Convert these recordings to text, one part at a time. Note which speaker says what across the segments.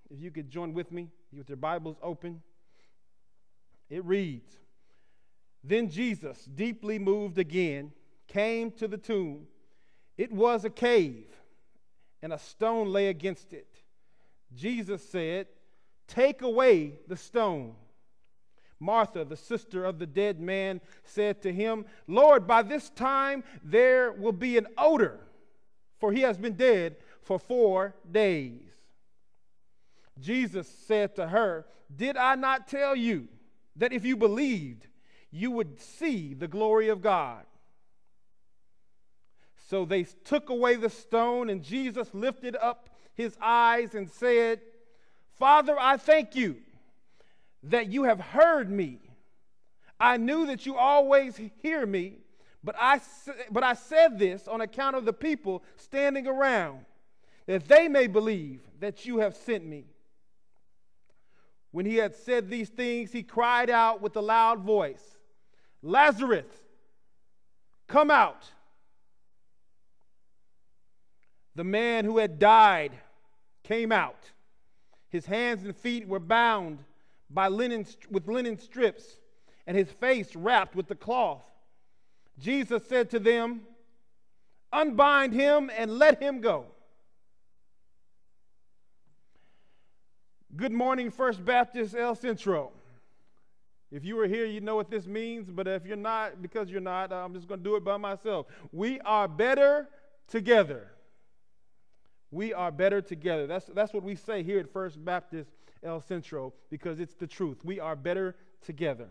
Speaker 1: If you could join with me with your Bibles open. It reads, "Then Jesus, deeply moved again, came to the tomb. It was a cave, and a stone lay against it. Jesus said, 'Take away the stone.' Martha, the sister of the dead man, said to him, 'Lord, by this time there will be an odor, for he has been dead for 4 days.' Jesus said to her, 'Did I not tell you that if you believed, you would see the glory of God?' So they took away the stone, and Jesus lifted up his eyes and said, 'Father, I thank you that you have heard me. I knew that you always hear me, but I said this on account of the people standing around, that they may believe that you have sent me.' When he had said these things, he cried out with a loud voice, 'Lazarus, come out.' The man who had died came out. His hands and feet were bound with linen strips, and his face wrapped with the cloth. Jesus said to them, 'Unbind him and let him go.'" Good morning, First Baptist El Centro. If you were here, you know what this means, but if you're not, because you're not, I'm just going to do it by myself. We are better together. We are better together. That's what we say here at First Baptist El Centro, because it's the truth. We are better together.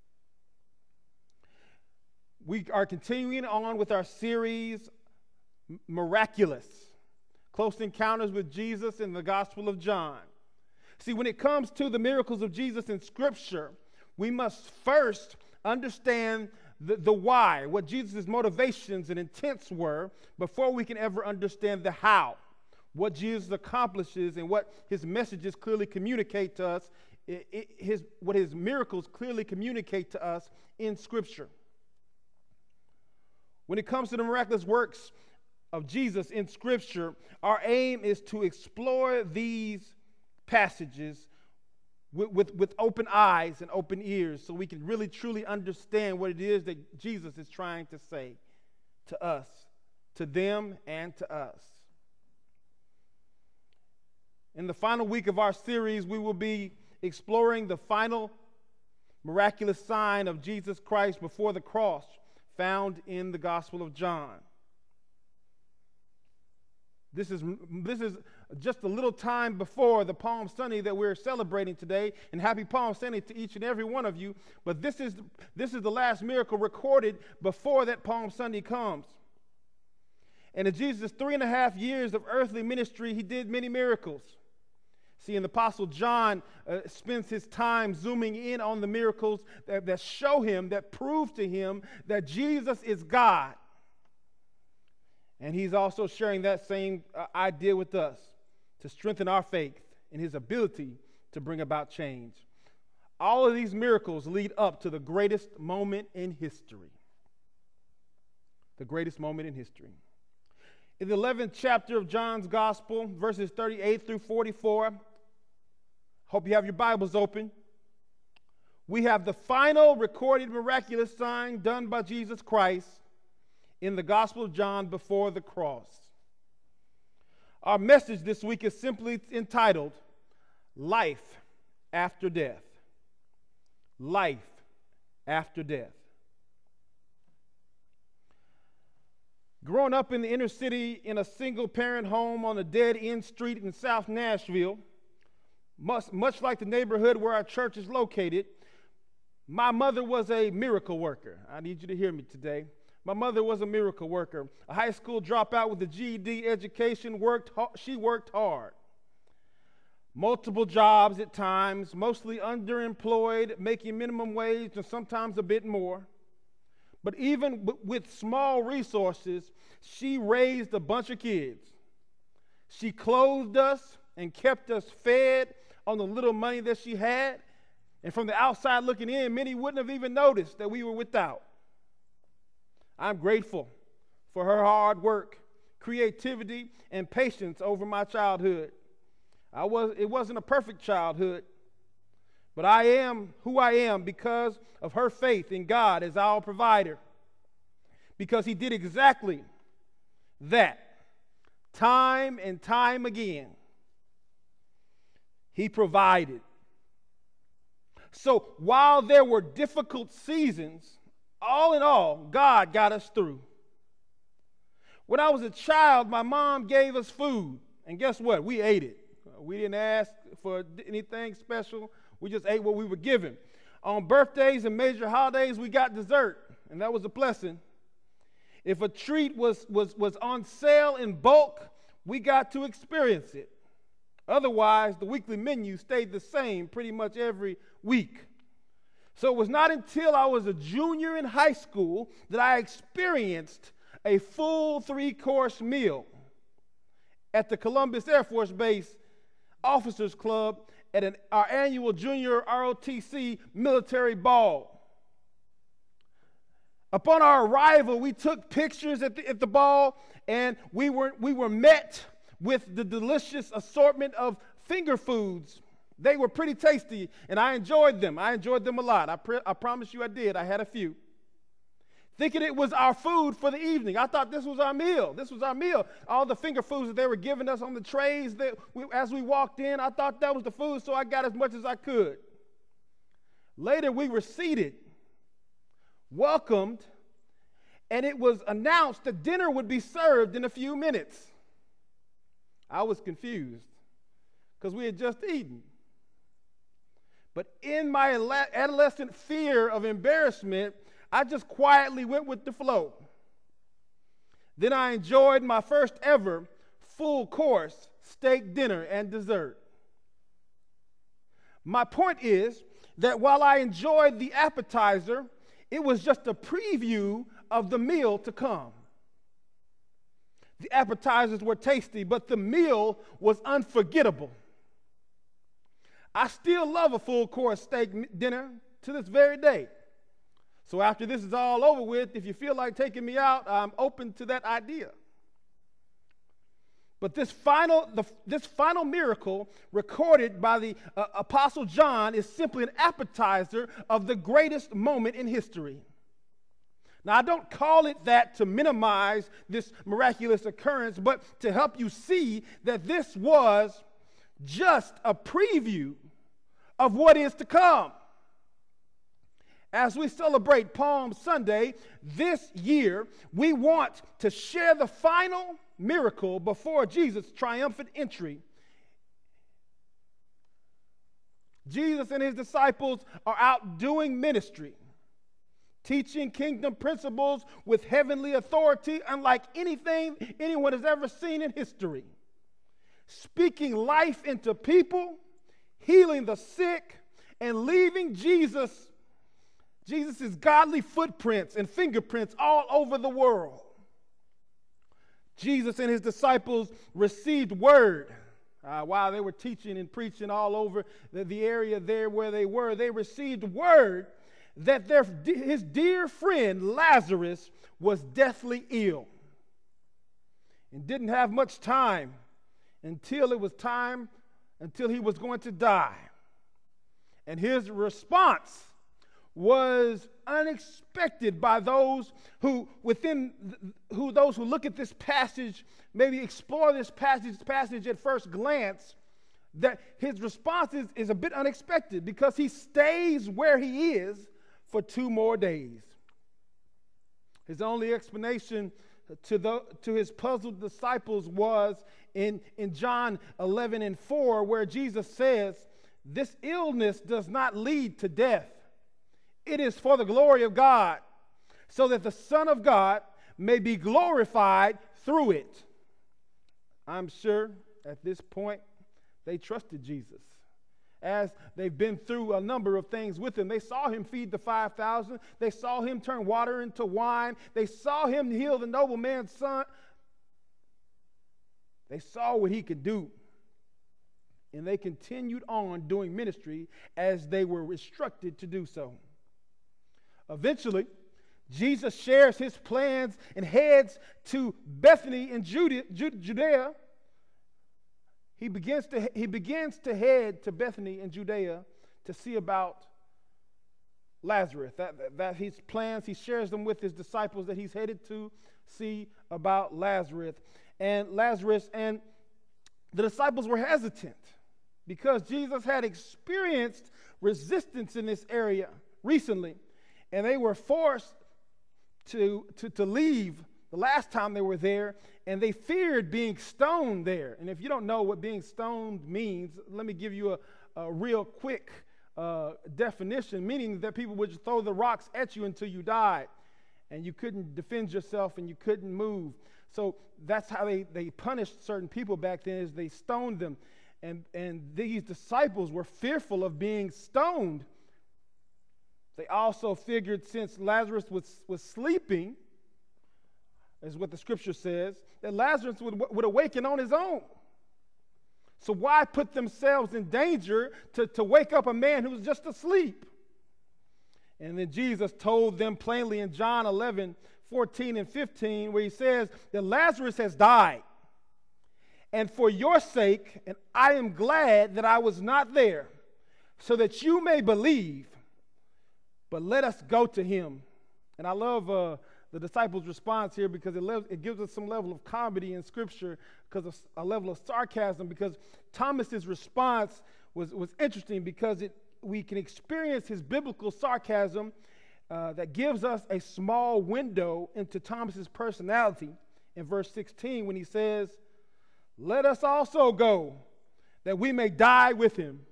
Speaker 1: We are continuing on with our series, Miraculous, Close Encounters with Jesus in the Gospel of John. See, when it comes to the miracles of Jesus in Scripture, we must first understand the why, what Jesus' motivations and intents were, before we can ever understand the how, what Jesus accomplishes and what his messages clearly communicate to us, what his miracles clearly communicate to us in Scripture. When it comes to the miraculous works of Jesus in Scripture, our aim is to explore these passages with open eyes and open ears, so we can really truly understand what it is that Jesus is trying to say to us, to them, and to us. In the final week of our series, we will be exploring the final miraculous sign of Jesus Christ before the cross, found in the Gospel of John. This is just a little time before the Palm Sunday that we're celebrating today, and happy Palm Sunday to each and every one of you. But this is the last miracle recorded before that Palm Sunday comes. And in Jesus' 3.5 years of earthly ministry, he did many miracles. See, and the Apostle John spends his time zooming in on the miracles that show him, that prove to him that Jesus is God. And he's also sharing that same idea with us to strengthen our faith in his ability to bring about change. All of these miracles lead up to the greatest moment in history. The greatest moment in history. In the 11th chapter of John's Gospel, verses 38 through 44, hope you have your Bibles open. We have the final recorded miraculous sign done by Jesus Christ in the Gospel of John before the cross. Our message this week is simply entitled, Life After Death. Life After Death. Growing up in the inner city in a single-parent home on a dead-end street in South Nashville, much like the neighborhood where our church is located, my mother was a miracle worker. I need you to hear me today. My mother was a miracle worker. A high school dropout with a GED education, she worked hard. Multiple jobs at times, mostly underemployed, making minimum wage and sometimes a bit more. But even with small resources, she raised a bunch of kids. She clothed us and kept us fed on the little money that she had. And from the outside looking in, many wouldn't have even noticed that we were without. I'm grateful for her hard work, creativity, and patience over my childhood. It wasn't a perfect childhood, but I am who I am because of her faith in God as our provider. Because he did exactly that time and time again. He provided. So while there were difficult seasons, all in all, God got us through. When I was a child, my mom gave us food. And guess what? We ate it. We didn't ask for anything special. We just ate what we were given. On birthdays and major holidays, we got dessert, and that was a blessing. If a treat was on sale in bulk, we got to experience it. Otherwise, the weekly menu stayed the same pretty much every week. So it was not until I was a junior in high school that I experienced a full 3-course meal at the Columbus Air Force Base Officers Club at our annual junior ROTC military ball. Upon our arrival, we took pictures at the ball, and we were met with the delicious assortment of finger foods. They were pretty tasty, and I enjoyed them. I enjoyed them a lot. I promise you I did. I had a few. Thinking it was our food for the evening. I thought this was our meal. This was our meal. All the finger foods that they were giving us on the trays as we walked in, I thought that was the food, so I got as much as I could. Later, we were seated, welcomed, and it was announced that dinner would be served in a few minutes. I was confused because we had just eaten. But in my adolescent fear of embarrassment, I just quietly went with the flow. Then I enjoyed my first ever full course steak dinner and dessert. My point is that while I enjoyed the appetizer, it was just a preview of the meal to come. The appetizers were tasty, but the meal was unforgettable. I still love a full course steak dinner to this very day. So after this is all over with, if you feel like taking me out, I'm open to that idea. But this final miracle recorded by the Apostle John is simply an appetizer of the greatest moment in history. Now, I don't call it that to minimize this miraculous occurrence, but to help you see that this was just a preview of what is to come. As we celebrate Palm Sunday this year, we want to share the final miracle before Jesus' triumphant entry. Jesus and his disciples are out doing ministry, teaching kingdom principles with heavenly authority unlike anything anyone has ever seen in history, speaking life into people, healing the sick, and leaving Jesus' godly footprints and fingerprints all over the world. Jesus and his disciples received word while they were teaching and preaching all over the area there where they were. They received word that his dear friend Lazarus was deathly ill and didn't have much time until he was going to die. And his response was unexpected by those who look at this passage, maybe explore this passage at first glance, that his response is a bit unexpected because he stays where he is for 2 more days. His only explanation to his puzzled disciples was in John 11:4, where Jesus says, "This illness does not lead to death. It is for the glory of God, so that the Son of God may be glorified through it." I'm sure at this point they trusted Jesus. As they've been through a number of things with him. They saw him feed the 5,000. They saw him turn water into wine. They saw him heal the nobleman's son. They saw what he could do. And they continued on doing ministry as they were instructed to do so. Eventually, Jesus shares his plans and heads to Bethany in Judea. he begins to head to Bethany in Judea to see about Lazarus. That his plans, he shares them with his disciples that he's headed to see about Lazarus. And the disciples were hesitant because Jesus had experienced resistance in this area recently, and they were forced to leave the last time they were there, and they feared being stoned there. And if you don't know what being stoned means, let me give you a real quick definition, meaning that people would just throw the rocks at you until you died, and you couldn't defend yourself and you couldn't move. So that's how they punished certain people back then, is they stoned them. And these disciples were fearful of being stoned. They also figured, since Lazarus was sleeping, is what the scripture says, that Lazarus would awaken on his own. So why put themselves in danger to wake up a man who was just asleep? And then Jesus told them plainly in John 11:14 and 15, where he says that Lazarus has died. And for your sake, and I am glad that I was not there, so that you may believe, but let us go to him. And I love the disciples' response here, because it gives us some level of comedy in Scripture, because of a level of sarcasm, because Thomas's response was interesting, because we can experience his biblical sarcasm that gives us a small window into Thomas's personality in verse 16, when he says, "Let us also go, that we may die with him."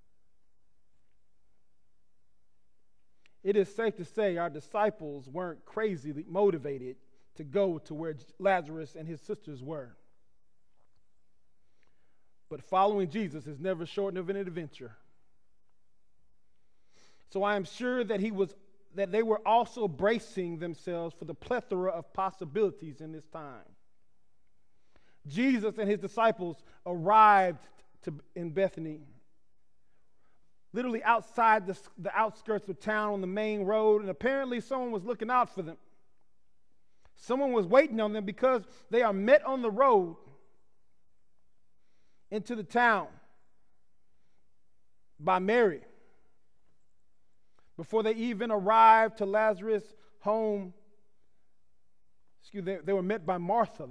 Speaker 1: It is safe to say our disciples weren't crazily motivated to go to where Lazarus and his sisters were. But following Jesus is never short of an adventure. So I am sure that they were also bracing themselves for the plethora of possibilities in this time. Jesus and his disciples arrived in Bethany, literally outside the outskirts of town on the main road, and apparently someone was looking out for them. Someone was waiting on them, because they are met on the road into the town by Mary. Before they even arrived to Lazarus' home, they were met by Martha.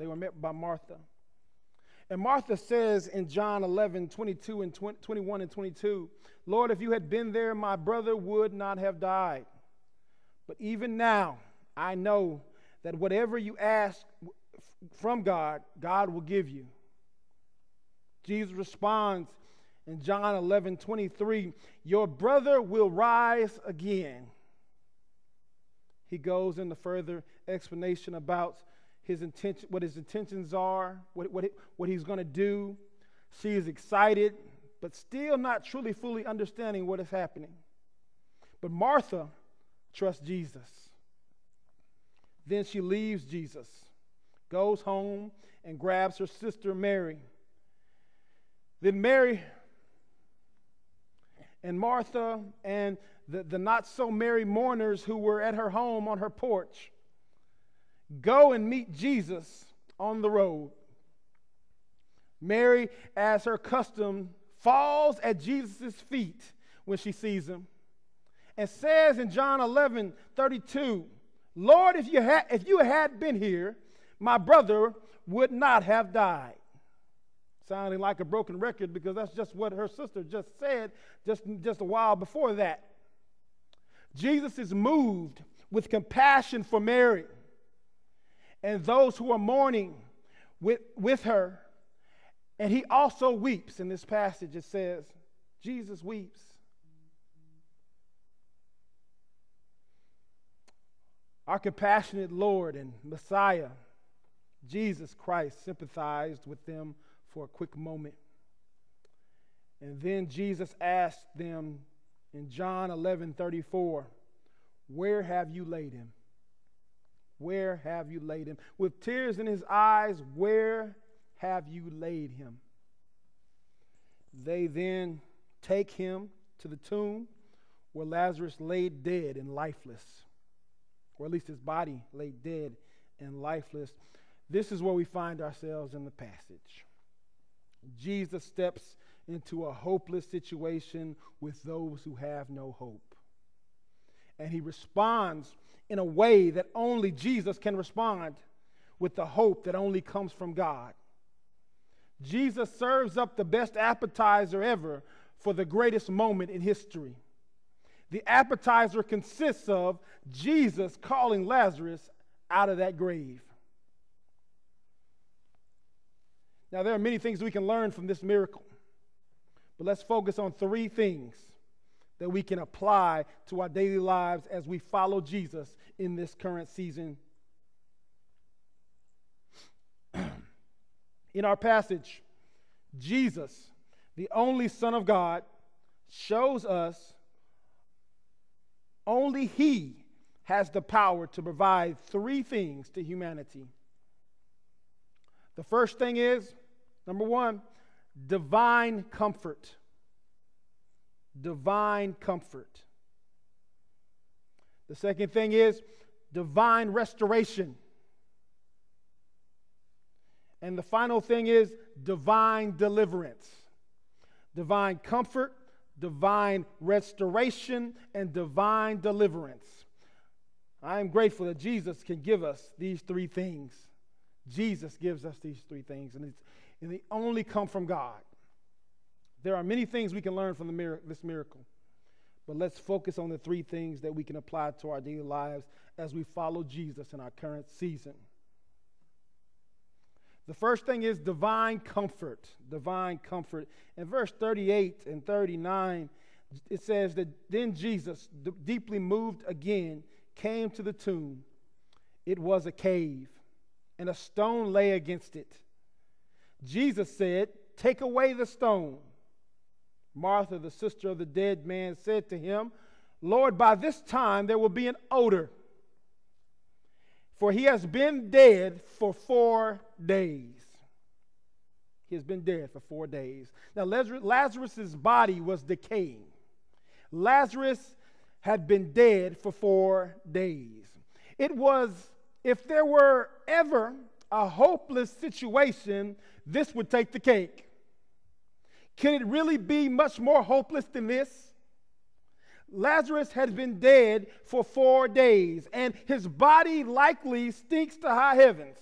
Speaker 1: And Martha says in John 11:22 and 21 and 22, "Lord, if you had been there, my brother would not have died. But even now, I know that whatever you ask from God, God will give you." Jesus responds in John 11:23, "Your brother will rise again." He goes into further explanation about his intention, what his intentions are, what he's going to do. She is excited, but still not truly fully understanding what is happening. But Martha trusts Jesus. Then she leaves Jesus, goes home, and grabs her sister Mary. Then Mary and Martha and the not-so-merry mourners who were at her home on her porch go and meet Jesus on the road. Mary, as her custom, falls at Jesus' feet when she sees him, and says in John 11:32, "Lord, if you had been here, my brother would not have died." Sounding like a broken record, because that's just what her sister just said just a while before that. Jesus is moved with compassion for Mary and those who are mourning with her. And he also weeps. In this passage it says, Jesus weeps. Our compassionate Lord and Messiah, Jesus Christ, sympathized with them for a quick moment. And then Jesus asked them in John 11:34, "Where have you laid him? Where have you laid him?" With tears in his eyes, "Where have you laid him?" They then take him to the tomb where Lazarus lay dead and lifeless, or at least his body lay dead and lifeless. This is where we find ourselves in the passage. Jesus steps into a hopeless situation with those who have no hope. And he responds in a way that only Jesus can respond, with the hope that only comes from God. Jesus serves up the best appetizer ever for the greatest moment in history. The appetizer consists of Jesus calling Lazarus out of that grave. Now, there are many things we can learn from this miracle, but let's focus on three things that we can apply to our daily lives as we follow Jesus in this current season. In our passage, Jesus, the only Son of God, shows us only He has the power to provide three things to humanity. The first thing is, number one, divine comfort. Divine comfort. The second thing is divine restoration. And the final thing is divine deliverance. Divine comfort, divine restoration, and divine deliverance. I am grateful that Jesus can give us these three things. Jesus gives us these three things, and they only come from God. There are many things we can learn from this miracle, but let's focus on the three things that we can apply to our daily lives as we follow Jesus in our current season. The first thing is divine comfort. Divine comfort. In verse 38 and 39, it says that then Jesus, deeply moved again, came to the tomb. It was a cave, and a stone lay against it. Jesus said, "Take away the stone." Martha, the sister of the dead man, said to him, "Lord, by this time there will be an odor, for he has been dead for 4 days." He has been dead for 4 days. Now, Lazarus' body was decaying. Lazarus had been dead for 4 days. It was, if there were ever a hopeless situation, this would take the cake. Can it really be much more hopeless than this? Lazarus had been dead for 4 days, and his body likely stinks to high heavens.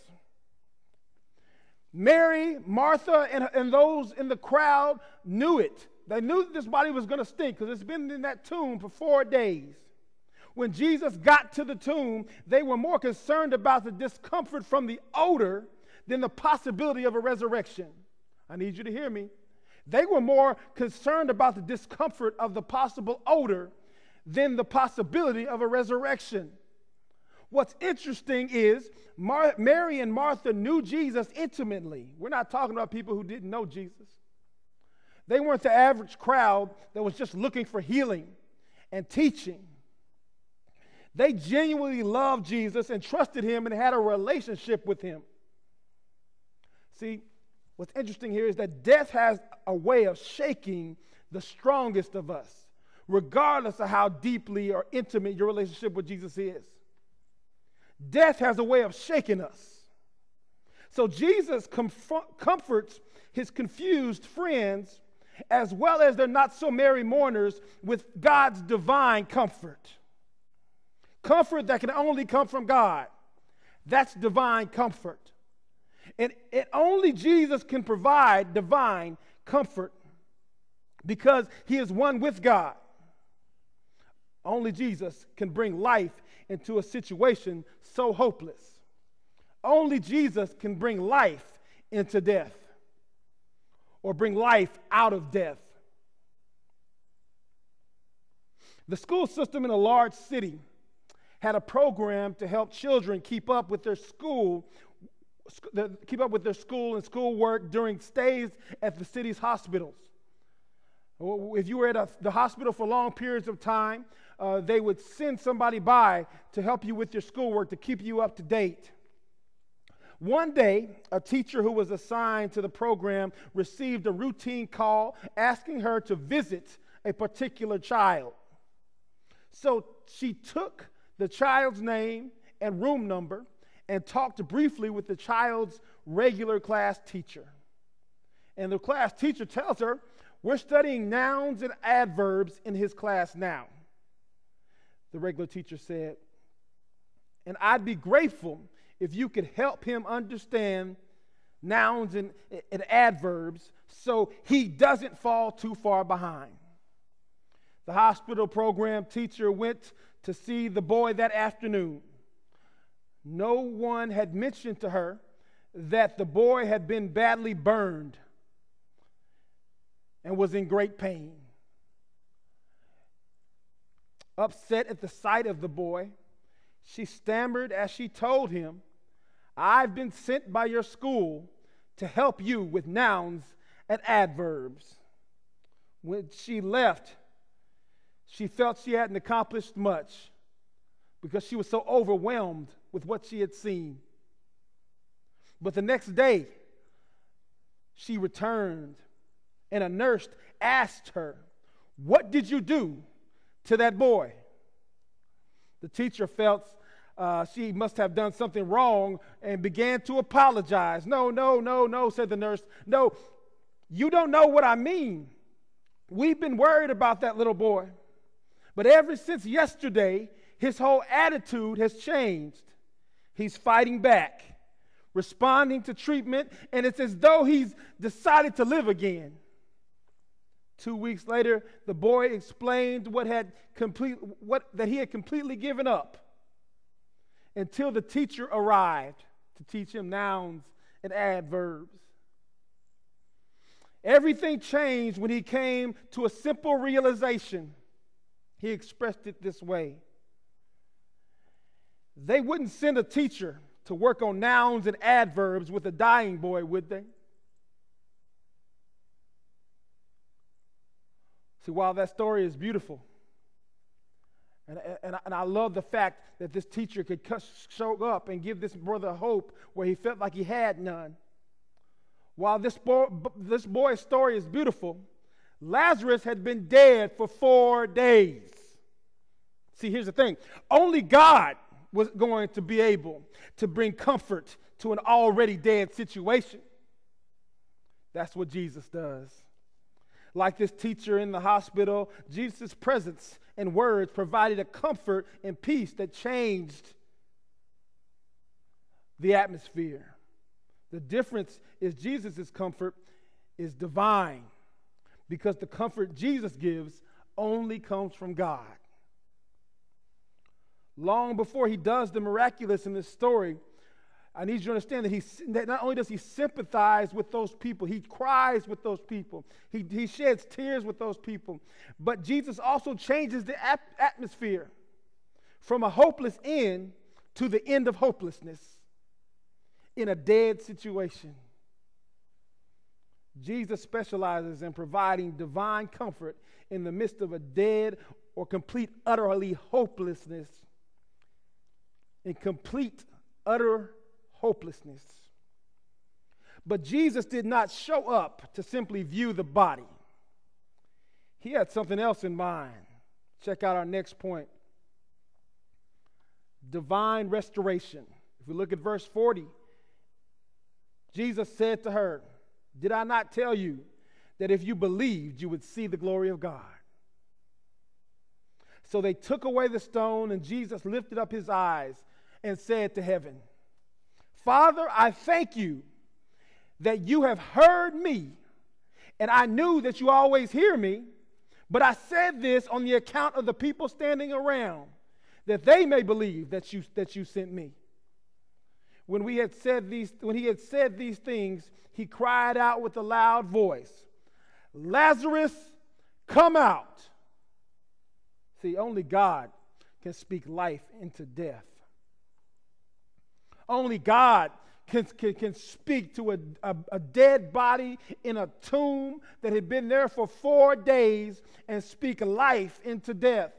Speaker 1: Mary, Martha, and those in the crowd knew it. They knew that this body was going to stink because it's been in that tomb for 4 days. When Jesus got to the tomb, they were more concerned about the discomfort from the odor than the possibility of a resurrection. I need you to hear me. They were more concerned about the discomfort of the possible odor than the possibility of a resurrection. What's interesting is Mary and Martha knew Jesus intimately. We're not talking about people who didn't know Jesus. They weren't the average crowd that was just looking for healing and teaching. They genuinely loved Jesus and trusted him and had a relationship with him. See, what's interesting here is that death has a way of shaking the strongest of us, regardless of how deeply or intimate your relationship with Jesus is. Death has a way of shaking us. So Jesus comforts his confused friends as well as their not-so-merry mourners with God's divine comfort. Comfort that can only come from God. That's divine comfort. And only Jesus can provide divine comfort because he is one with God. Only Jesus can bring life into a situation so hopeless. Only Jesus can bring life into death or bring life out of death. The school system in a large city had a program to help children keep up with their school and schoolwork during stays at the city's hospitals. If you were at the hospital for long periods of time, they would send somebody by to help you with your schoolwork, to keep you up to date. One day, a teacher who was assigned to the program received a routine call asking her to visit a particular child. So she took the child's name and room number and talked briefly with the child's regular class teacher. And the class teacher tells her, we're studying nouns and adverbs in his class now. The regular teacher said, and I'd be grateful if you could help him understand nouns and adverbs so he doesn't fall too far behind. The hospital program teacher went to see the boy that afternoon. No one had mentioned to her that the boy had been badly burned and was in great pain. Upset at the sight of the boy, she stammered as she told him, I've been sent by your school to help you with nouns and adverbs. When she left, she felt she hadn't accomplished much because she was so overwhelmed with what she had seen. But the next day, she returned, and a nurse asked her, what did you do to that boy? The teacher felt she must have done something wrong and began to apologize. No, said the nurse. No, you don't know what I mean. We've been worried about that little boy. But ever since yesterday, his whole attitude has changed. He's fighting back, responding to treatment, and it's as though he's decided to live again. 2 weeks later, the boy explained that he had completely given up until the teacher arrived to teach him nouns and adverbs. Everything changed when he came to a simple realization. He expressed it this way. They wouldn't send a teacher to work on nouns and adverbs with a dying boy, would they? See, while that story is beautiful, and I love the fact that this teacher could show up and give this brother hope where he felt like he had none. While this boy's story is beautiful, Lazarus had been dead for 4 days. See, here's the thing. Only God was going to be able to bring comfort to an already dead situation. That's what Jesus does. Like this teacher in the hospital, Jesus' presence and words provided a comfort and peace that changed the atmosphere. The difference is Jesus' comfort is divine because the comfort Jesus gives only comes from God. Long before he does the miraculous in this story, I need you to understand that not only does he sympathize with those people, he cries with those people, he sheds tears with those people, but Jesus also changes the atmosphere from a hopeless end to the end of hopelessness in a dead situation. Jesus specializes in providing divine comfort in the midst of a dead or complete, utterly hopelessness. In complete, utter hopelessness. But Jesus did not show up to simply view the body. He had something else in mind. Check out our next point. Divine restoration. If we look at verse 40, Jesus said to her, did I not tell you that if you believed, you would see the glory of God? So they took away the stone, and Jesus lifted up his eyes and said to heaven, Father, I thank you that you have heard me, and I knew that you always hear me, but I said this on the account of the people standing around, that they may believe that you sent me. When he had said these things, he cried out with a loud voice, Lazarus, come out. See, only God can speak life into death. Only God can speak to a dead body in a tomb that had been there for 4 days and speak life into death.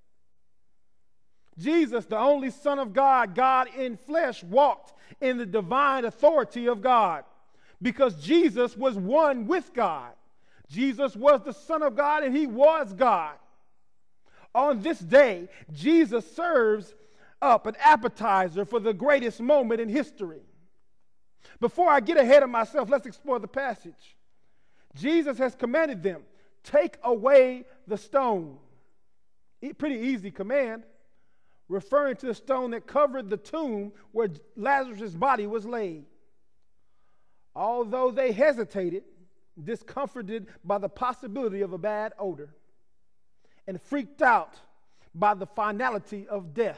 Speaker 1: Jesus, the only Son of God, God in flesh, walked in the divine authority of God because Jesus was one with God. Jesus was the Son of God and he was God. On this day, Jesus serves up an appetizer for the greatest moment in history. Before I get ahead of myself, let's explore the passage. Jesus has commanded them, take away the stone. Pretty easy command, referring to the stone that covered the tomb where Lazarus' body was laid. Although they hesitated, discomforted by the possibility of a bad odor, and freaked out by the finality of death,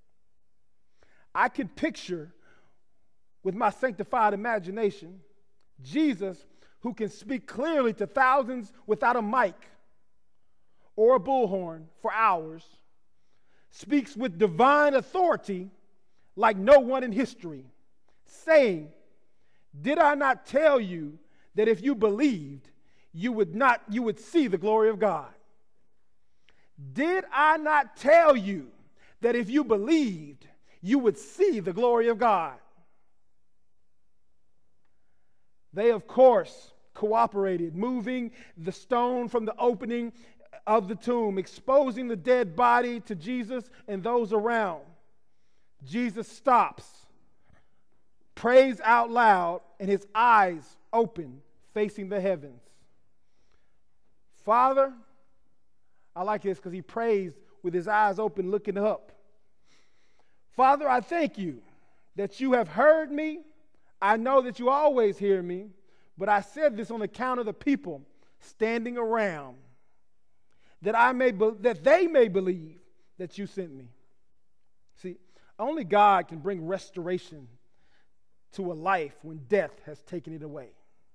Speaker 1: I can picture with my sanctified imagination Jesus, who can speak clearly to thousands without a mic or a bullhorn for hours, speaks with divine authority like no one in history, saying, did I not tell you that if you believed, you would see the glory of God? Did I not tell you that if you believed, you would see the glory of God? They, of course, cooperated, moving the stone from the opening of the tomb, exposing the dead body to Jesus and those around. Jesus stops, prays out loud, and his eyes open, facing the heavens. Father, I like this because he prays with his eyes open, looking up. Father, I thank you that you have heard me. I know that you always hear me, but I said this on account of the people standing around, that they may believe that you sent me. See, only God can bring restoration to a life when death has taken it away.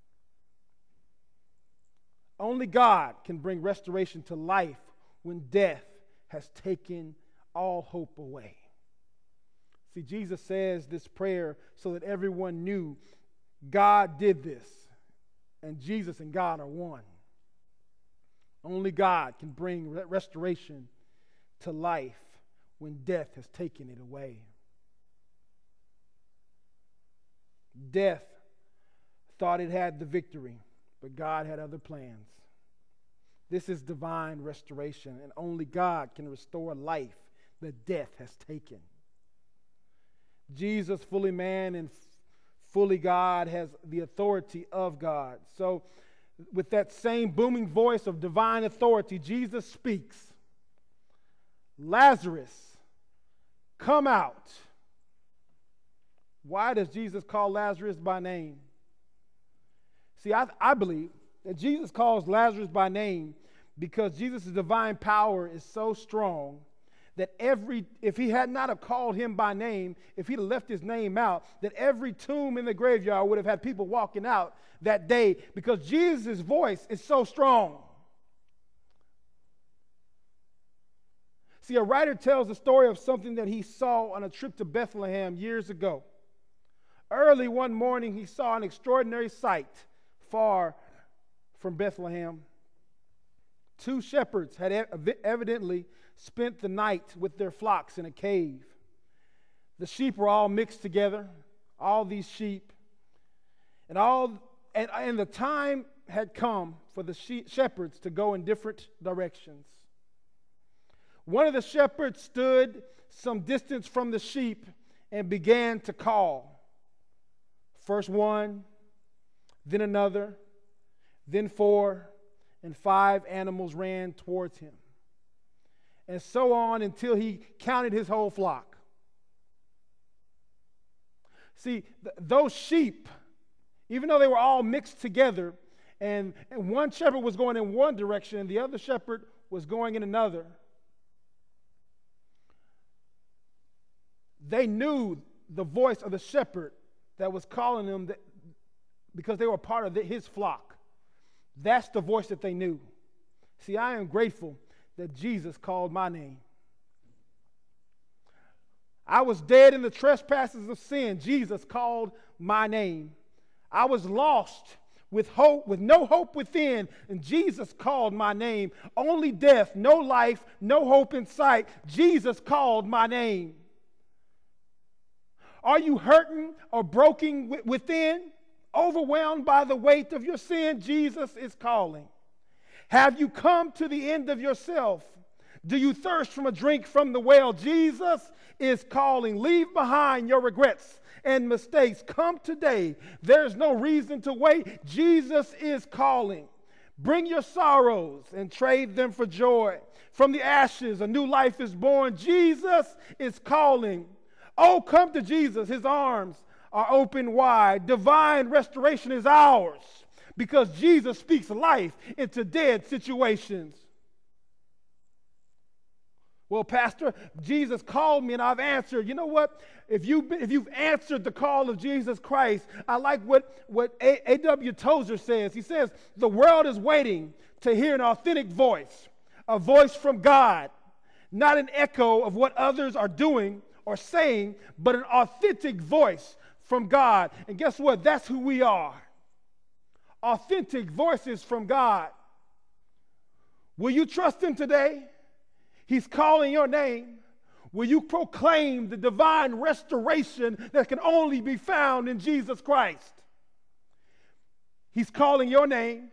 Speaker 1: Only God can bring restoration to life when death has taken all hope away. See, Jesus says this prayer so that everyone knew God did this, and Jesus and God are one. Only God can bring restoration to life when death has taken it away. Death thought it had the victory, but God had other plans. This is divine restoration, and only God can restore life that death has taken. Jesus, fully man and fully God, has the authority of God. So, with that same booming voice of divine authority, Jesus speaks, Lazarus, come out. Why does Jesus call Lazarus by name? See, I believe that Jesus calls Lazarus by name because Jesus' divine power is so strong that if he had not have called him by name, if he'd have left his name out, that every tomb in the graveyard would have had people walking out that day because Jesus' voice is so strong. See, a writer tells the story of something that he saw on a trip to Bethlehem years ago. Early one morning, he saw an extraordinary sight far from Bethlehem. Two shepherds had evidently spent the night with their flocks in a cave. The sheep were all mixed together, all these sheep, and the time had come for the shepherds to go in different directions. One of the shepherds stood some distance from the sheep and began to call. First one, then another, then 4 and 5 animals ran towards him. And so on until he counted his whole flock. See, those sheep, even though they were all mixed together, and one shepherd was going in one direction and the other shepherd was going in another, they knew the voice of the shepherd that was calling them because they were part of his flock. That's the voice that they knew. See, I am grateful that Jesus called my name. I was dead in the trespasses of sin. Jesus called my name. I was lost with no hope within, and Jesus called my name. Only death, no life, no hope in sight. Jesus called my name. Are you hurting or broken within? Overwhelmed by the weight of your sin? Jesus is calling. Have you come to the end of yourself? Do you thirst from a drink from the well? Jesus is calling. Leave behind your regrets and mistakes. Come today. There's no reason to wait. Jesus is calling. Bring your sorrows and trade them for joy. From the ashes, a new life is born. Jesus is calling. Oh, come to Jesus. His arms are open wide. Divine restoration is ours because Jesus speaks life into dead situations. Well, Pastor, Jesus called me and I've answered. You know what? If you've answered the call of Jesus Christ, I like what A.W. Tozer says. He says, the world is waiting to hear an authentic voice, a voice from God, not an echo of what others are doing or saying, but an authentic voice from God. And guess what? That's who we are. Authentic voices from God. Will you trust Him today? He's calling your name. Will you proclaim the divine restoration that can only be found in Jesus Christ? He's calling your name.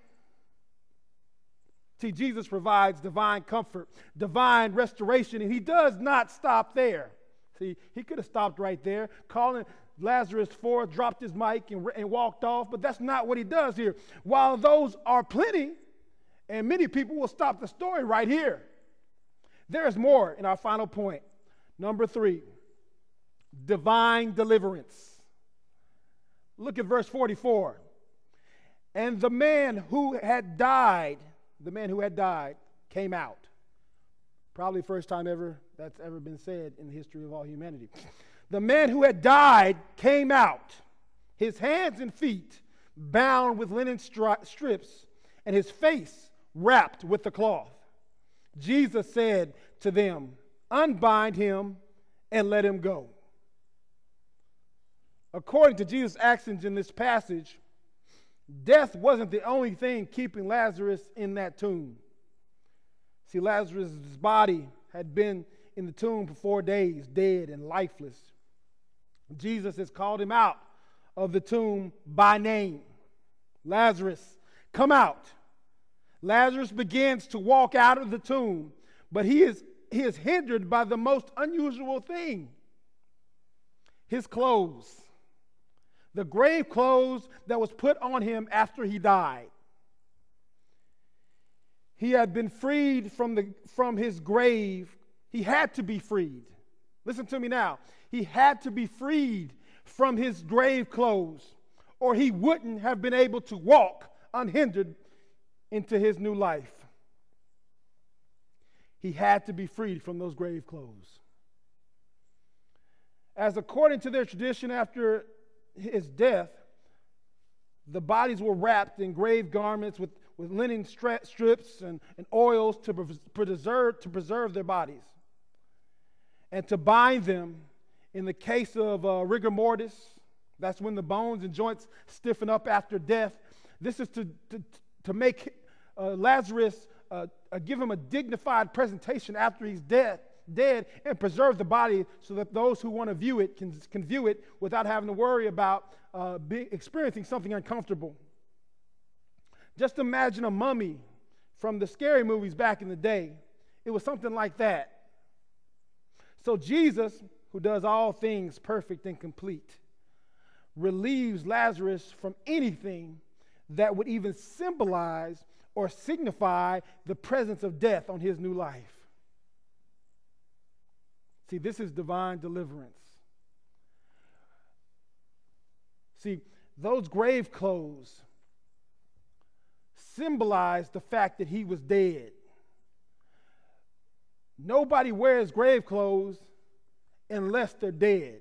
Speaker 1: See, Jesus provides divine comfort, divine restoration, and He does not stop there. See, He could have stopped right there, calling Lazarus forth, dropped his mic, and walked off, but that's not what He does here. While those are plenty, and many people will stop the story right here, there is more in our final point. Number 3, divine deliverance. Look at verse 44. And the man who had died came out. Probably first time ever that's ever been said in the history of all humanity. The man who had died came out, his hands and feet bound with linen strips, and his face wrapped with the cloth. Jesus said to them, unbind him and let him go. According to Jesus' actions in this passage, death wasn't the only thing keeping Lazarus in that tomb. See, Lazarus' body had been in the tomb for 4 days, dead and lifeless. Jesus has called him out of the tomb by name. Lazarus, come out. Lazarus begins to walk out of the tomb, but he is hindered by the most unusual thing. His clothes. The grave clothes that was put on him after he died. He had been freed from his grave. He had to be freed. Listen to me now. He had to be freed from his grave clothes, or he wouldn't have been able to walk unhindered into his new life. He had to be freed from those grave clothes. As according to their tradition, after his death, the bodies were wrapped in grave garments with linen strips and oils to preserve their bodies and to bind them. In the case of rigor mortis, that's when the bones and joints stiffen up after death. This is to make Lazarus, give him a dignified presentation after he's dead, and preserve the body so that those who want to view it can view it without having to worry about experiencing something uncomfortable. Just imagine a mummy from the scary movies back in the day. It was something like that. So Jesus, who does all things perfect and complete, relieves Lazarus from anything that would even symbolize or signify the presence of death on his new life. See, this is divine deliverance. See, those grave clothes symbolize the fact that he was dead. Nobody wears grave clothes unless they're dead.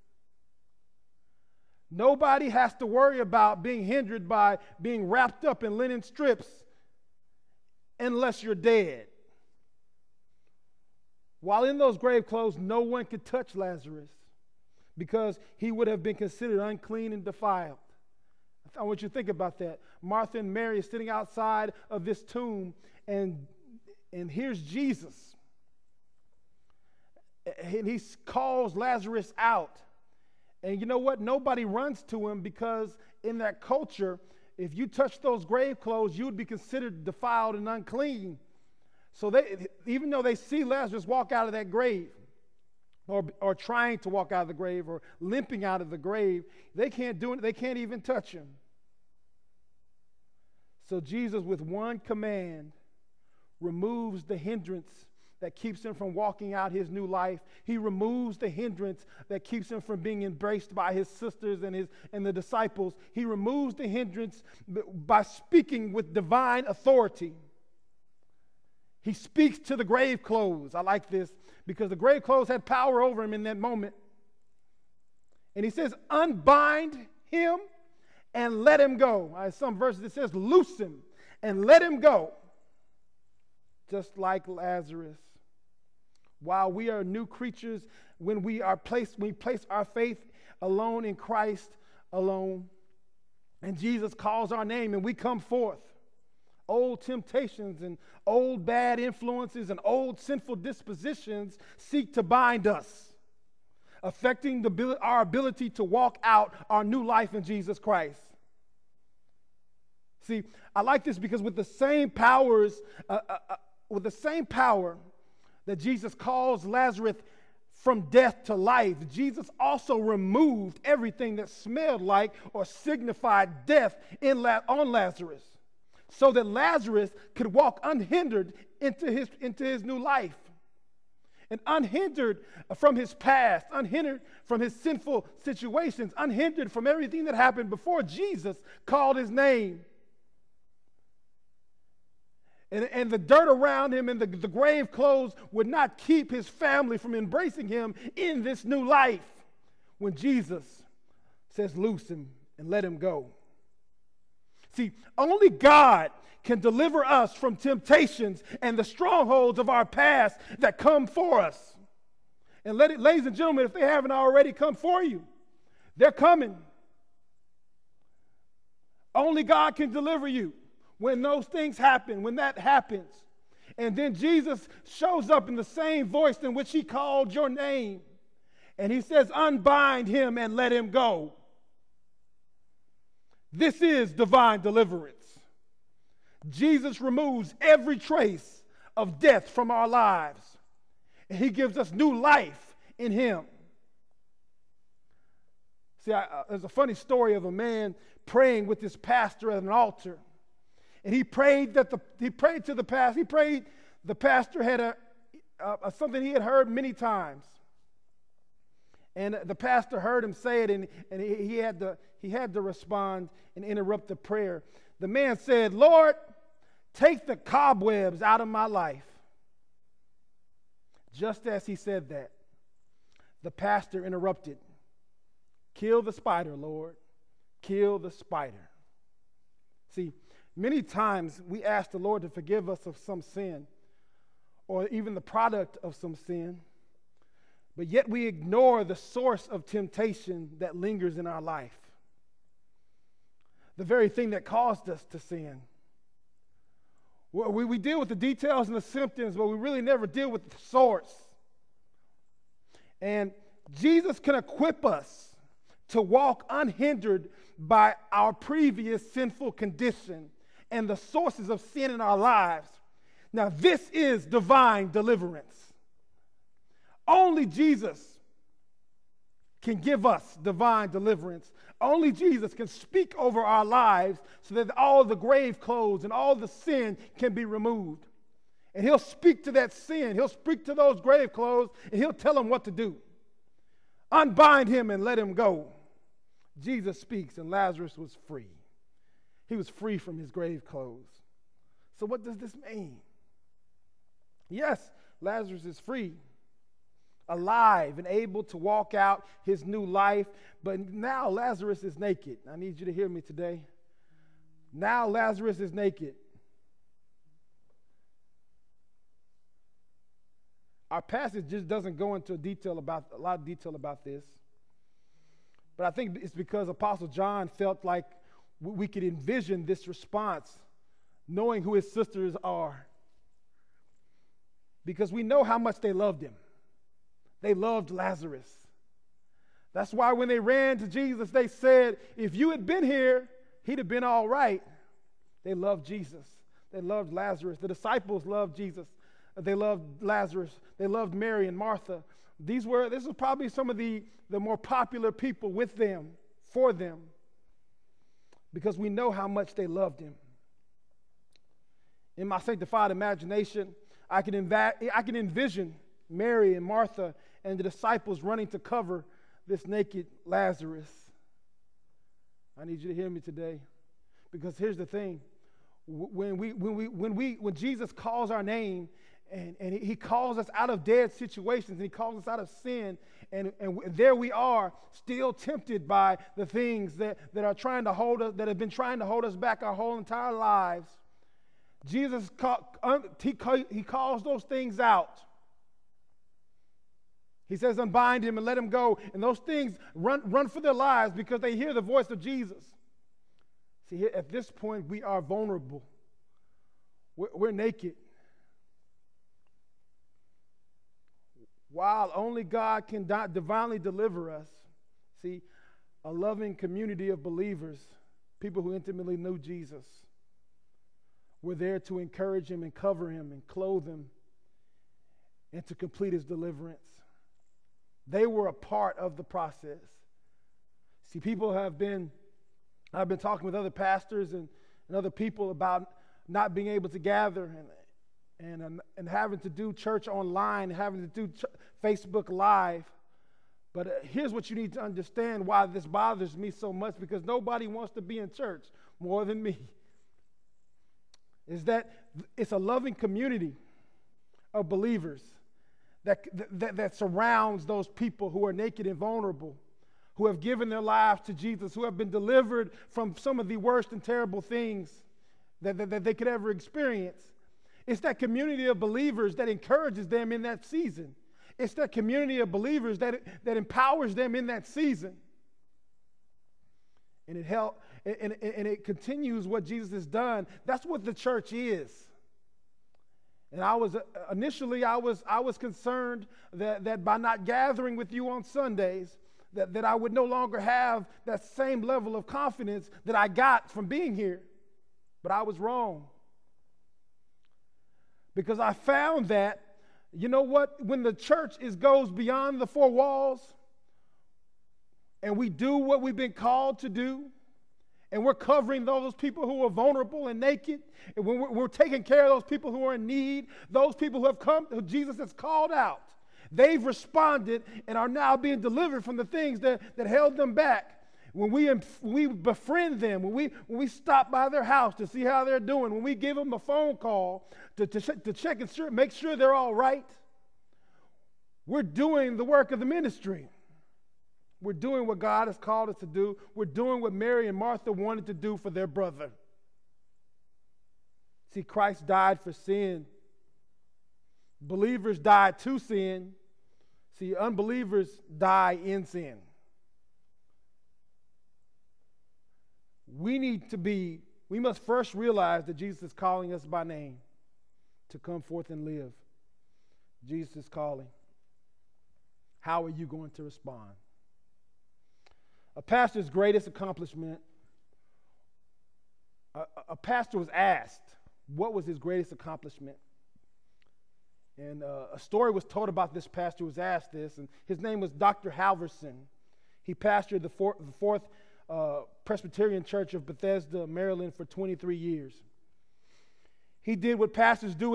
Speaker 1: Nobody has to worry about being hindered by being wrapped up in linen strips unless you're dead. While in those grave clothes, no one could touch Lazarus because he would have been considered unclean and defiled. I want you to think about that. Martha and Mary are sitting outside of this tomb, and here's Jesus. And he calls Lazarus out. And you know what? Nobody runs to him because in that culture, if you touch those grave clothes, you would be considered defiled and unclean. So even though they see Lazarus walk out of that grave, or trying to walk out of the grave, or limping out of the grave, they can't do it. They can't even touch him. So Jesus, with one command, removes the hindrance that keeps him from walking out his new life. He removes the hindrance that keeps him from being embraced by his sisters and the disciples. He removes the hindrance by speaking with divine authority. He speaks to the grave clothes. I like this because the grave clothes had power over him in that moment. And he says, unbind him and let him go. Some verses it says, loose him and let him go. Just like Lazarus. While we are new creatures, when we place our faith alone in Christ alone, and Jesus calls our name and we come forth, old temptations and old bad influences and old sinful dispositions seek to bind us, affecting our ability to walk out our new life in Jesus Christ. See, I like this because with the same power that Jesus calls Lazarus from death to life, Jesus also removed everything that smelled like or signified death on Lazarus, so that Lazarus could walk unhindered into his new life, and unhindered from his past, unhindered from his sinful situations, unhindered from everything that happened before Jesus called his name. And the dirt around him and the grave clothes would not keep his family from embracing him in this new life when Jesus says, loose him and let him go. See, only God can deliver us from temptations and the strongholds of our past that come for us. And ladies and gentlemen, if they haven't already come for you, they're coming. Only God can deliver you. When those things happen, when that happens, and then Jesus shows up in the same voice in which he called your name, and he says, unbind him and let him go. This is divine deliverance. Jesus removes every trace of death from our lives, and he gives us new life in him. See, there's a funny story of a man praying with his pastor at an altar. And he prayed to the pastor. He prayed. The pastor had something he had heard many times, and the pastor heard him say it, and he had to respond and interrupt the prayer. The man said, "Lord, take the cobwebs out of my life." Just as he said that, the pastor interrupted. "Kill the spider, Lord. Kill the spider." See, many times we ask the Lord to forgive us of some sin or even the product of some sin, but yet we ignore the source of temptation that lingers in our life, the very thing that caused us to sin. We deal with the details and the symptoms, but we really never deal with the source. And Jesus can equip us to walk unhindered by our previous sinful condition and the sources of sin in our lives. Now, this is divine deliverance. Only Jesus can give us divine deliverance. Only Jesus can speak over our lives so that all the grave clothes and all the sin can be removed. And he'll speak to that sin. He'll speak to those grave clothes, and he'll tell them what to do. Unbind him and let him go. Jesus speaks, and Lazarus was free. He was free from his grave clothes. So what does this mean? Yes, Lazarus is free, alive, and able to walk out his new life, but now Lazarus is naked. I need you to hear me today. Now Lazarus is naked. Our passage just doesn't go into a lot of detail about this. But I think it's because Apostle John felt like we could envision this response, knowing who his sisters are. Because we know how much they loved him. They loved Lazarus. That's why when they ran to Jesus, they said, if you had been here, he'd have been all right. They loved Jesus. They loved Lazarus. The disciples loved Jesus. They loved Lazarus. They loved Mary and Martha. This was probably some of the more popular people with them, for them, because we know how much they loved him. In my sanctified imagination, I can envision Mary and Martha and the disciples running to cover this naked Lazarus. I need you to hear me today, because here's the thing: when Jesus calls our name, and he calls us out of dead situations, and he calls us out of sin, and there we are, still tempted by the things that are trying to hold us, that have been trying to hold us back our whole entire lives. Jesus he calls those things out. He says, unbind him and let him go. And those things run for their lives because they hear the voice of Jesus. See, at this point, we are vulnerable. We're naked. While only God can divinely deliver us, see, a loving community of believers, people who intimately knew Jesus, were there to encourage him and cover him and clothe him and to complete his deliverance. They were a part of the process. See, I've been talking with other pastors and other people about not being able to gather and having to do church online, having to do Facebook Live. But here's what you need to understand why this bothers me so much, because nobody wants to be in church more than me. Is that it's a loving community of believers that surrounds those people who are naked and vulnerable, who have given their lives to Jesus, who have been delivered from some of the worst and terrible things that they could ever experience. It's that community of believers that encourages them in that season. It's that community of believers that empowers them in that season. And it continues what Jesus has done. That's what the church is. And I was concerned that by not gathering with you on Sundays, that I would no longer have that same level of confidence that I got from being here. But I was wrong. Because I found that, you know what, when the church goes beyond the four walls, and we do what we've been called to do, and we're covering those people who are vulnerable and naked, and when we're taking care of those people who are in need, those people who have come, who Jesus has called out, they've responded and are now being delivered from the things that held them back. When we befriend them, when we stop by their house to see how they're doing, when we give them a phone call to check and make sure they're all right, we're doing the work of the ministry. We're doing what God has called us to do. We're doing what Mary and Martha wanted to do for their brother. See, Christ died for sin. Believers died to sin. See, unbelievers die in sin. We must first realize that Jesus is calling us by name to come forth and live. Jesus is calling. How are you going to respond? A pastor's greatest accomplishment, a pastor was asked what was his greatest accomplishment. And a story was told about this pastor who was asked this, and his name was Dr. Halverson. He pastored the Fourth Presbyterian Church of Bethesda, Maryland for 23 years. He did what pastors do.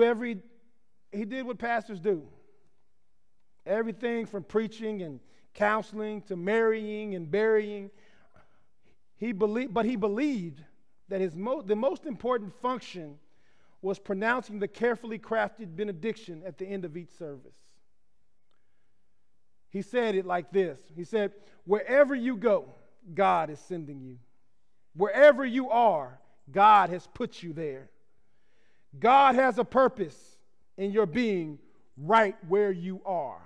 Speaker 1: Everything from preaching and counseling to marrying and burying. He believed that the most important function was pronouncing the carefully crafted benediction at the end of each service. He said it like this. He said, wherever you go, God is sending you. Wherever you are, God has put you there. God has a purpose in your being right where you are.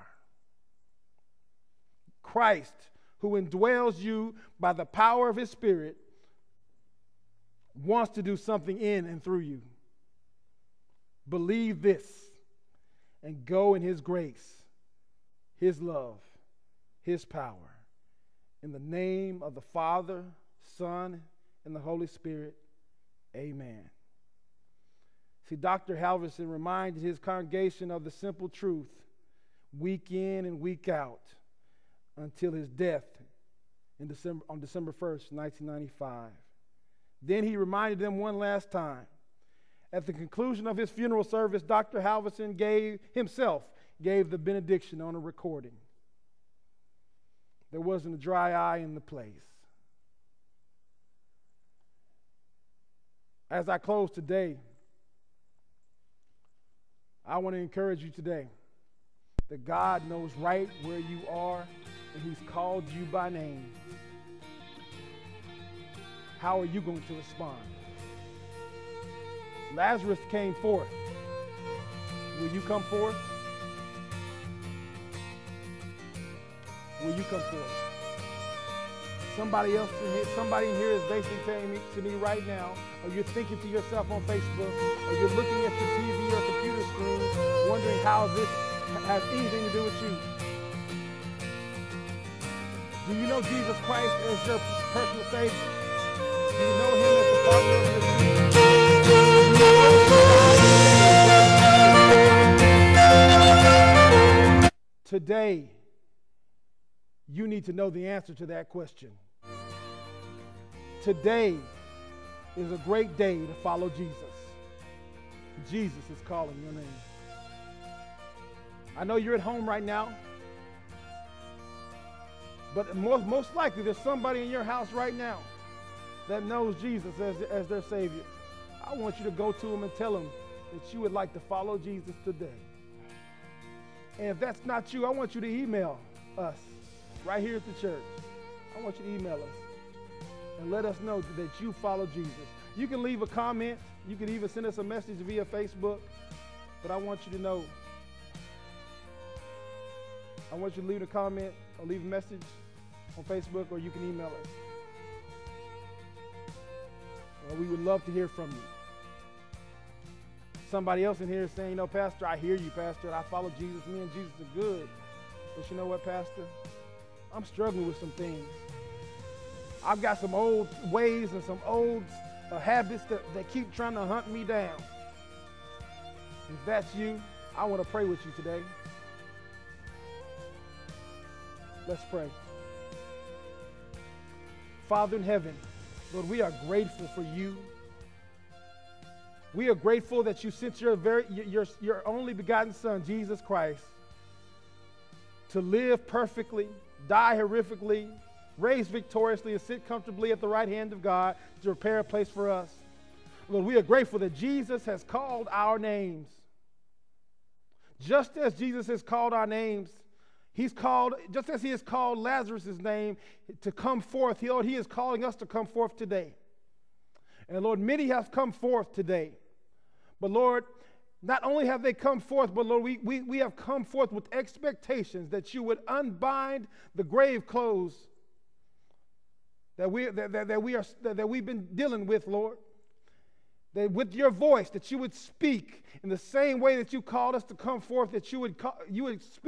Speaker 1: Christ, who indwells you by the power of his Spirit, wants to do something in and through you. Believe this and go in his grace, his love, his power. In the name of the Father, Son, and the Holy Spirit, amen. See, Dr. Halverson reminded his congregation of the simple truth, week in and week out, until his death on December 1st, 1995. Then he reminded them one last time. At the conclusion of his funeral service, Dr. Halverson himself gave the benediction on a recording. There wasn't a dry eye in the place. As I close today, I want to encourage you today that God knows right where you are, and He's called you by name. How are you going to respond? Lazarus came forth. Will you come forth? Will you come forth? Somebody in here is basically saying to me right now, or you're thinking to yourself on Facebook, or you're looking at your TV or computer screen, wondering how this has anything to do with you. Do you know Jesus Christ as your personal Savior? Do you know Him as the partner of your future? Today, you need to know the answer to that question. Today is a great day to follow Jesus. Jesus is calling your name. I know you're at home right now, but most likely there's somebody in your house right now that knows Jesus as their Savior. I want you to go to them and tell them that you would like to follow Jesus today. And if that's not you, I want you to email us right here at the church. I want you to email us and let us know that you follow Jesus. You can leave a comment. You can even send us a message via Facebook. But I want you to know, I want you to leave a comment or leave a message on Facebook, or you can email us. Well, we would love to hear from you. Somebody else in here is saying, Pastor, I hear you, Pastor. I follow Jesus. Me and Jesus are good. But you know what, Pastor? I'm struggling with some things. I've got some old ways and some old habits that keep trying to hunt me down. If that's you, I want to pray with you today. Let's pray. Father in heaven, Lord, we are grateful for you. We are grateful that you sent your only begotten Son, Jesus Christ, to live perfectly, die horrifically, raise victoriously, and sit comfortably at the right hand of God to prepare a place for us. Lord, we are grateful that Jesus has called our names. Just as Jesus has called our names, just as He has called Lazarus' name to come forth, Lord, He is calling us to come forth today. And Lord, many have come forth today. But Lord, not only have they come forth, but Lord, we have come forth with expectations that you would unbind the grave clothes that we've been dealing with, Lord. That with your voice, that you would speak in the same way that you called us to come forth, that you would speak